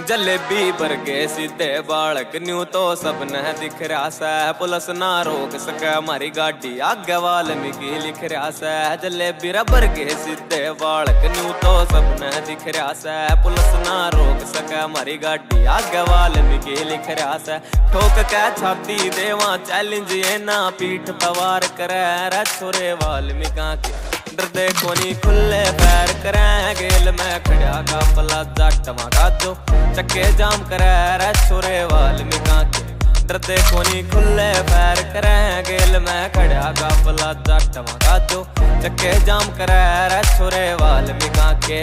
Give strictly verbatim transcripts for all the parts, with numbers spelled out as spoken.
जलेबी बरगे सीधे बालक न्यू तो सब न दिख रहा सा, पुलिस ना रोक सके हमारी गाड़ी आगे वाल्मीकि लिख रहा सा। जलेबी रबर के सीधे बालक न्यू तो सब न दिख रहा सा, पुलिस ना रोक सके हमारी गाड़ी आगे वाल्मीकि लिख रहा सा। ठोक के छाती देवा चैलेंज ये ना पीठ तवार करे रे छोरे वाल्मीका के डरदे कोनी खुले पैर करें गेल में खड़ा काफला जाटवा गाजो चक्के जाम करे रे छोरे वाल्मीका के डरदे कोनी खुले पैर करें गेल में खड़ा काफला जाटवा गाजो चक्के जाम करे रे छोरे वाल्मीका के।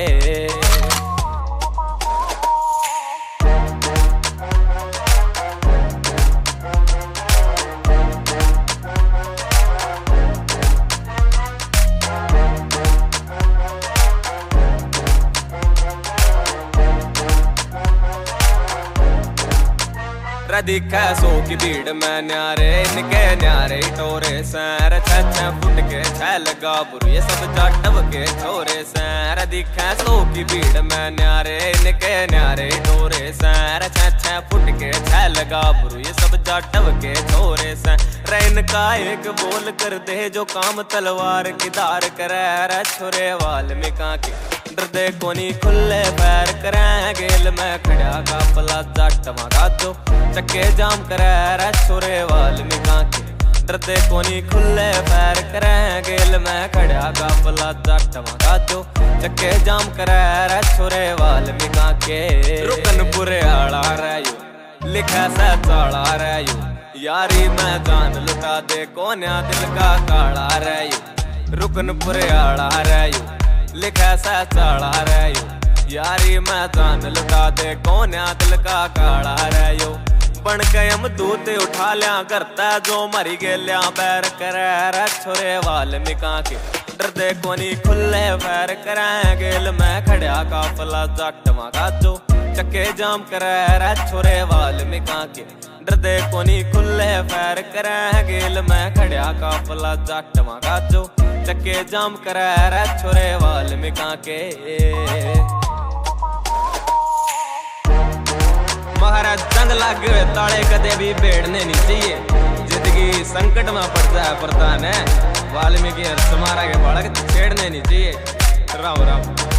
दिखा सो की भीड़ में न्यारे इनके न्यारे टोरे सैर छह फुट के छह लगा बुरु ये सब जाटव के छोरे सैर दिखा सो की भीड़ में न्यारे इनके न्यारे टोरे सैर छह फुट के छह लगा बुरु ये सब जाटव के छोरे सैर रैन का एक बोल कर दे जो काम तलवार की धार करे रे छोरे वाल्मीका के डरदे कोनी खुले पैर करें गेल में खड़ा काफला जाटवा गाजो चक्के जाम करे रे छोरे वाल्मीका के डरदे कोनी खुले पैर करें गेल में खड़ा काफला जाटवा गाजो चक्के जाम करे रे छोरे वाल्मीका के। रुकनपुरे आला रहो लिखा सा चाला रहो यारी में जान लुटा दे कोन्या दिल का काला रहो। रुकनपुरे आला रहो लिखा सा चाला रहो यारी में जान लुटा दे कोन्या दिल का काला रहो। बन के हम दूत उठा लिया करता जो मरी गेलिया पैर करे रे छोरे वाल्मीका के डरदे कोनी खुले पैर करें गेल में खड़ा काफला जाटवा गाजो चक्के जाम करे रे छोरे वाल्मीका के डरदे कोनी खुले पैर करें गेल में खड़ा काफला जाटवा गाजो चक्के जाम करे रे छोरे वाल्मीका के। महाराज जंग लागे हुए ताले कदे भी भेड़ने नहीं चाहिए, जिंदगी संकट में पड़ जाए प्रधान है वाल्मीकि हर समारा के बालक छेड़ने नहीं चाहिए। राम राम।